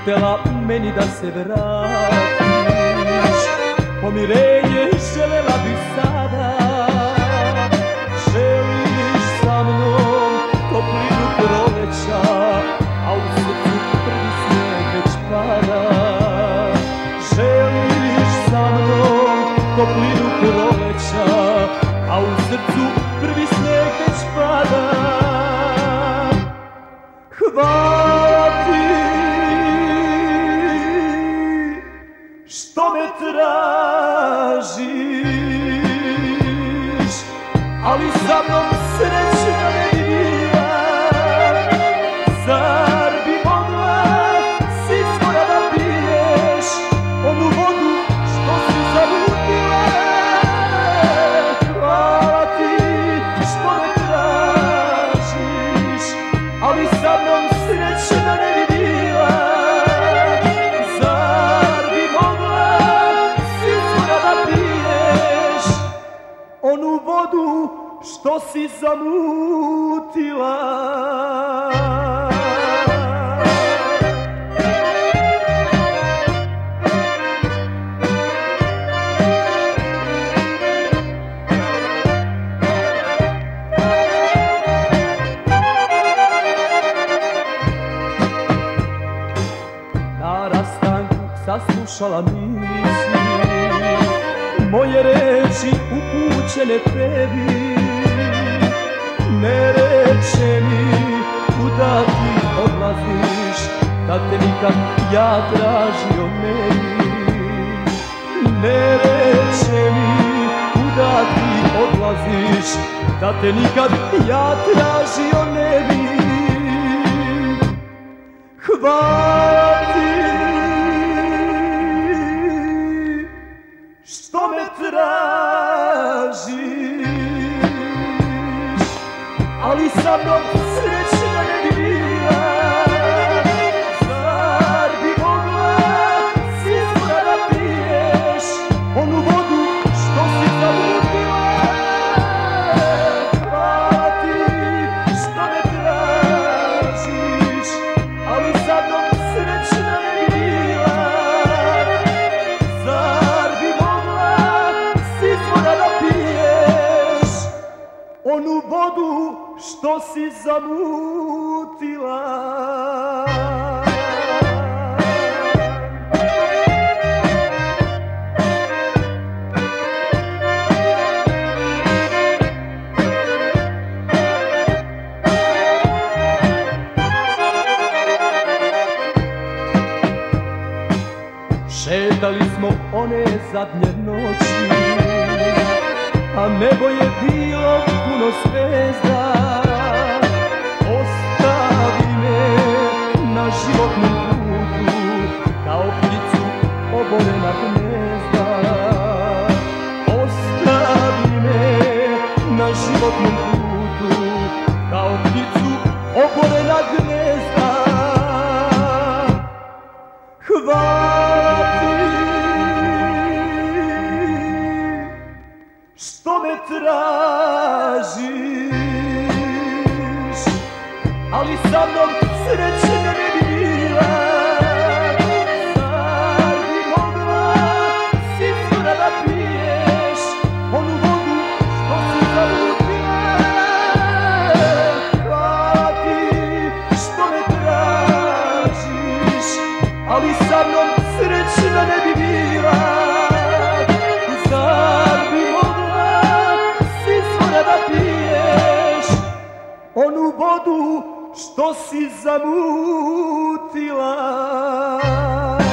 htela meni da se vratiš, pomirenje želela bi sada. Želiš sa mnom toplinu proleća, a u srcu prvi sneg već pada. Želiš sa mnom toplinu proleća, a u srcu prvi sneg već pada. Hvala ti što me tražiš, ali sa mnom srećna ne bi bila. Zar bi mogla s izvora da piješ onu vodu što si zamutila? Hvala ti što me tražiš, ali sa mnom srećna ne bi bila. Zar bi mogla s izvora da piješ onu vodu što si zamutila? Na rastanku saslušala nisi moje reči upućene tebi. Ne reče mi kuda ti odlaziš, da te nikad ja tražio ne bi. Ne reče mi kuda ti odlaziš, da te nikad ja tražio ne bi. Hvala ti što me tražiš, ali sa mnom srećna ne bi bila. Zar bi mogla s izvora da piješ onu vodu što si zamutila? Hvala ti što me tražiš, ali sa mnom srećna ne bi bila. Zar bi mogla s izvora da piješ onu vodu što si zamutila? Šetali smo one zadnje noći, a nebo je bilo puno zvezda. Ostavi me na životnom putu kao pticu oborena gnezda. Ostavi me na životnom putu kao pticu oborena gnezda. Hvala ti što me tražiš, ali sa mnom srećna ne bi bila. Zar bi mogla s izvora da piješ onu vodu što si zamutila? Hvala ti što me tražiš, ali sa mnom srećna ne bi bila. Zar bi mogla s izvora da piješ onu vodu što si zamutila?